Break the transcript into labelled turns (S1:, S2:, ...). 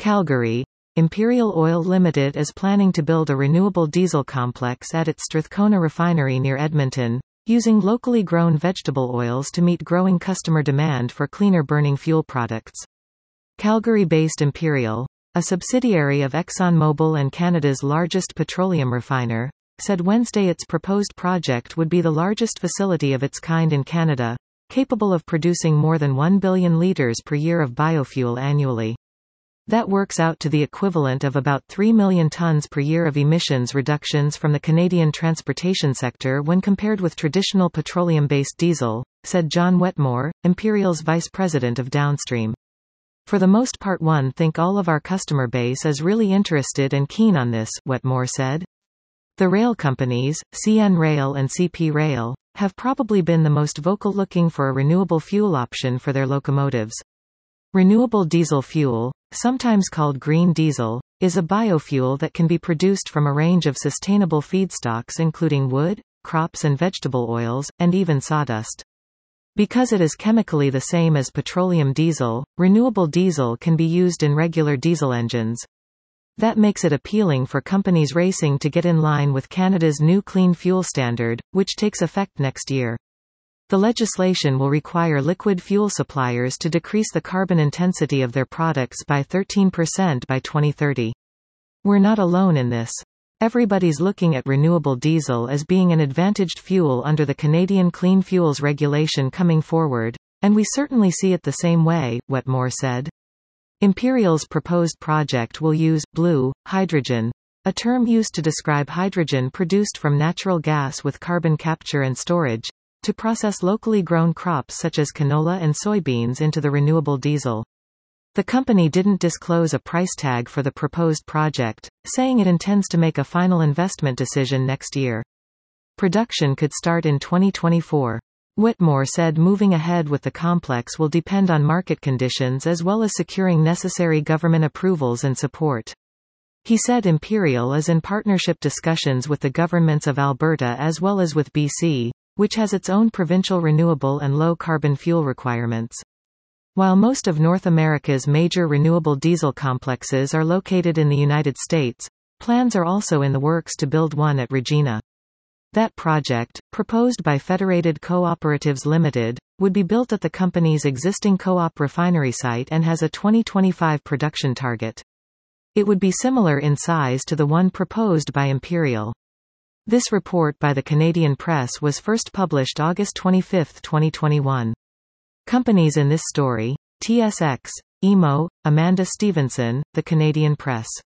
S1: Calgary. Imperial Oil Limited is planning to build a renewable diesel complex at its Strathcona refinery near Edmonton, using locally grown vegetable oils to meet growing customer demand for cleaner burning fuel products. Calgary-based Imperial, a subsidiary of ExxonMobil and Canada's largest petroleum refiner, said Wednesday its proposed project would be the largest facility of its kind in Canada, capable of producing more than 1 billion litres per year of biofuel annually. That works out to the equivalent of about 3 million tonnes per year of emissions reductions from the Canadian transportation sector when compared with traditional petroleum-based diesel, said John Wetmore, Imperial's vice president of downstream. For the most part think all of our customer base is really interested and keen on this, Wetmore said. The rail companies, CN Rail and CP Rail, have probably been the most vocal looking for a renewable fuel option for their locomotives. Renewable diesel fuel, sometimes called green diesel, is a biofuel that can be produced from a range of sustainable feedstocks including wood, crops and vegetable oils, and even sawdust. Because it is chemically the same as petroleum diesel, renewable diesel can be used in regular diesel engines. That makes it appealing for companies racing to get in line with Canada's new Clean Fuel Standard, which takes effect next year. The legislation will require liquid fuel suppliers to decrease the carbon intensity of their products by 13% by 2030. We're not alone in this. Everybody's looking at renewable diesel as being an advantaged fuel under the Canadian Clean Fuels regulation coming forward, and we certainly see it the same way, Wetmore said. Imperial's proposed project will use blue hydrogen, a term used to describe hydrogen produced from natural gas with carbon capture and storage, to process locally grown crops such as canola and soybeans into the renewable diesel. The company didn't disclose a price tag for the proposed project, saying it intends to make a final investment decision next year. Production could start in 2024. Wetmore said moving ahead with the complex will depend on market conditions as well as securing necessary government approvals and support. He said Imperial is in partnership discussions with the governments of Alberta as well as with BC, which has its own provincial renewable and low-carbon fuel requirements. While most of North America's major renewable diesel complexes are located in the United States, plans are also in the works to build one at Regina. That project, proposed by Federated Cooperatives Limited, would be built at the company's existing co-op refinery site and has a 2025 production target. It would be similar in size to the one proposed by Imperial. This report by the Canadian Press was first published August 25, 2021. Companies in this story: TSX, EMO, Amanda Stevenson, The Canadian Press.